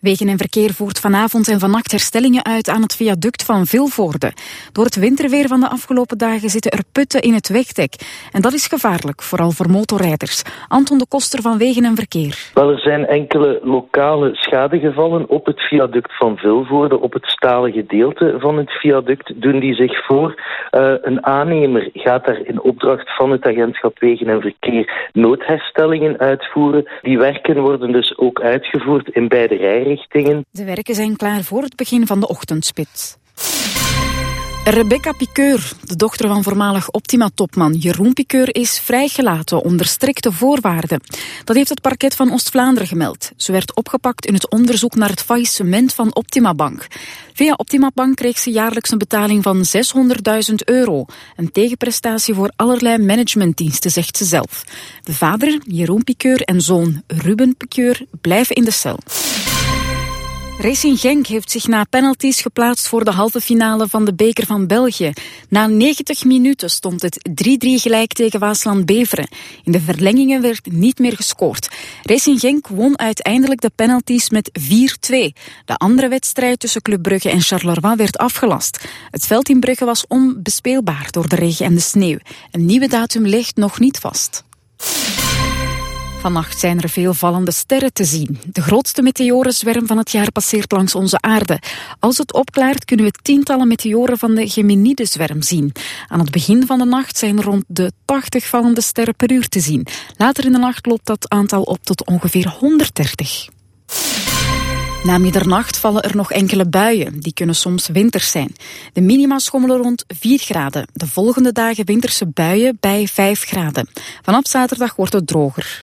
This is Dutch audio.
Wegen en Verkeer voert vanavond en vannacht herstellingen uit aan het viaduct van Vilvoorde. Door het winterweer van de afgelopen dagen zitten er putten in het wegdek. En dat is gevaarlijk, vooral voor motorrijders. Anton de Koster van Wegen en Verkeer. Wel, er zijn enkele lokale schadegevallen op het viaduct van Vilvoorde. Op het stalen gedeelte van het viaduct doen die zich voor. Een aannemer gaat daar in opdracht van het agentschap Wegen en Verkeer noodherstellingen uitvoeren. Die werken worden dus ook uitgevoerd in beide rijrichtingen. De werken zijn klaar voor het begin van de ochtendspits. Rebecca Piqueur, de dochter van voormalig Optima-topman Jeroen Piqueur, is vrijgelaten onder strikte voorwaarden. Dat heeft het parket van Oost-Vlaanderen gemeld. Ze werd opgepakt in het onderzoek naar het faillissement van Optima Bank. Via Optima Bank kreeg ze jaarlijks een betaling van €600.000. Een tegenprestatie voor allerlei managementdiensten, zegt ze zelf. De vader, Jeroen Piqueur, en zoon Ruben Piqueur blijven in de cel. Racing Genk heeft zich na penalties geplaatst voor de halve finale van de Beker van België. Na 90 minuten stond het 3-3 gelijk tegen Waasland-Beveren. In de verlengingen werd niet meer gescoord. Racing Genk won uiteindelijk de penalties met 4-2. De andere wedstrijd tussen Club Brugge en Charleroi werd afgelast. Het veld in Brugge was onbespeelbaar door de regen en de sneeuw. Een nieuwe datum ligt nog niet vast. Vannacht zijn er veel vallende sterren te zien. De grootste meteorenzwerm van het jaar passeert langs onze aarde. Als het opklaart kunnen we tientallen meteoren van de Geminideszwerm zien. Aan het begin van de nacht zijn er rond de 80 vallende sterren per uur te zien. Later in de nacht loopt dat aantal op tot ongeveer 130. Na middernacht vallen er nog enkele buien. Die kunnen soms winters zijn. De minima schommelen rond 4 graden. De volgende dagen winterse buien bij 5 graden. Vanaf zaterdag wordt het droger.